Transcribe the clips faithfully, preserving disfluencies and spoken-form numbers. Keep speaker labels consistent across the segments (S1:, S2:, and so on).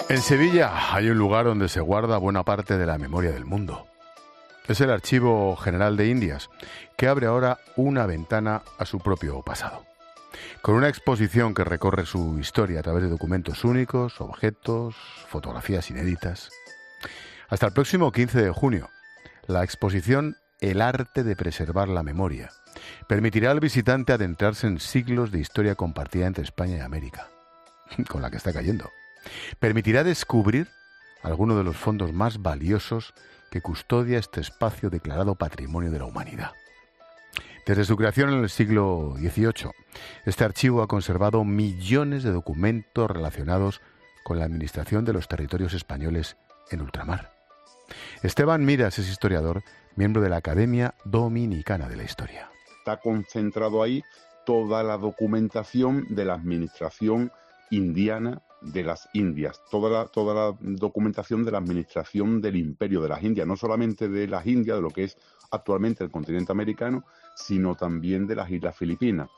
S1: En Sevilla hay un lugar donde se guarda buena parte de la memoria del mundo. Es el Archivo General de Indias, que abre ahora una ventana a su propio pasado. Con una exposición que recorre su historia a través de documentos únicos, objetos, fotografías inéditas. Hasta el próximo quince de junio, la exposición El arte de preservar la memoria permitirá al visitante adentrarse en siglos de historia compartida entre España y América, con la que está cayendo. Permitirá descubrir algunos de los fondos más valiosos que custodia este espacio declarado Patrimonio de la Humanidad. Desde su creación en el siglo dieciocho, este archivo ha conservado millones de documentos relacionados con la administración de los territorios españoles en ultramar. Esteban Miras es historiador, miembro de la Academia Dominicana de la Historia.
S2: Está concentrado ahí toda la documentación de la administración indiana de las Indias, toda la, toda la documentación de la administración del Imperio de las Indias, no solamente de las Indias, de lo que es actualmente el continente americano, sino también de las Islas Filipinas.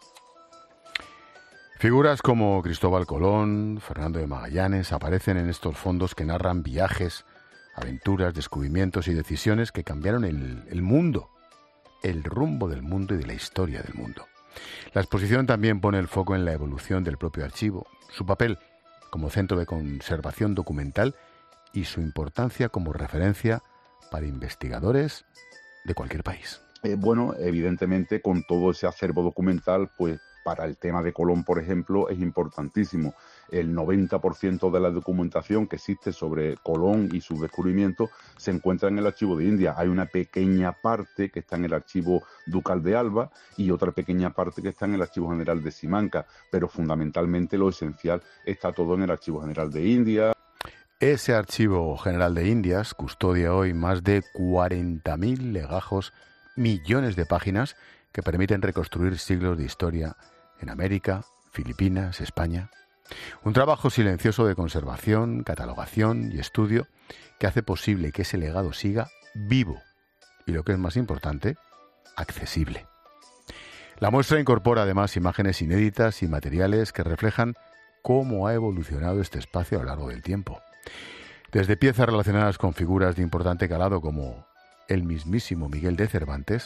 S1: Figuras como Cristóbal Colón, Fernando de Magallanes aparecen en estos fondos que narran viajes, aventuras, descubrimientos y decisiones que cambiaron el, el mundo, el rumbo del mundo y de la historia del mundo. La exposición también pone el foco en la evolución del propio archivo, su papel como centro de conservación documental y su importancia como referencia para investigadores de cualquier país.
S2: Eh, bueno, evidentemente con todo ese acervo documental, pues para el tema de Colón, por ejemplo, es importantísimo. El noventa por ciento de la documentación que existe sobre Colón y sus descubrimientos se encuentra en el Archivo de Indias. Hay una pequeña parte que está en el Archivo Ducal de Alba y otra pequeña parte que está en el Archivo General de Simancas, pero fundamentalmente lo esencial está todo en el Archivo General de Indias.
S1: Ese Archivo General de Indias custodia hoy más de cuarenta mil legajos, millones de páginas que permiten reconstruir siglos de historia en América, Filipinas, España. Un trabajo silencioso de conservación, catalogación y estudio que hace posible que ese legado siga vivo y, lo que es más importante, accesible. La muestra incorpora además imágenes inéditas y materiales que reflejan cómo ha evolucionado este espacio a lo largo del tiempo. Desde piezas relacionadas con figuras de importante calado como el mismísimo Miguel de Cervantes,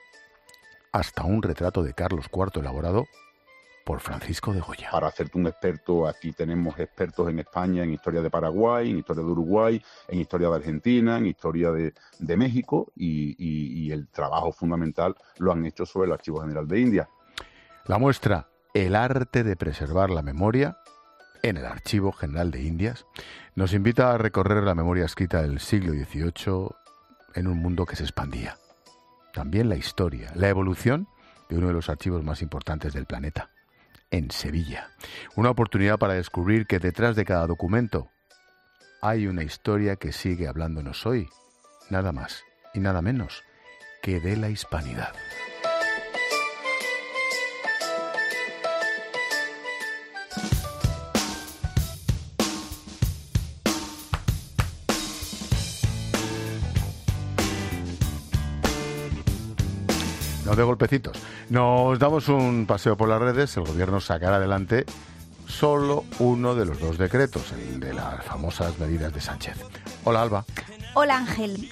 S1: hasta un retrato de Carlos cuarto elaborado por Francisco de Goya.
S2: Para hacerte un experto, aquí tenemos expertos en España en historia de Paraguay, en historia de Uruguay, en historia de Argentina, en historia de, de México y, y, y el trabajo fundamental lo han hecho sobre el Archivo General de Indias.
S1: La muestra El arte de preservar la memoria en el Archivo General de Indias nos invita a recorrer la memoria escrita del siglo dieciocho en un mundo que se expandía. También la historia, la evolución de uno de los archivos más importantes del planeta, en Sevilla. Una oportunidad para descubrir que detrás de cada documento hay una historia que sigue hablándonos hoy, nada más y nada menos que de la hispanidad. No de golpecitos. Nos damos un paseo por las redes. El gobierno sacará adelante solo uno de los dos decretos, el de las famosas medidas de Sánchez. Hola, Alba.
S3: Hola, Ángel.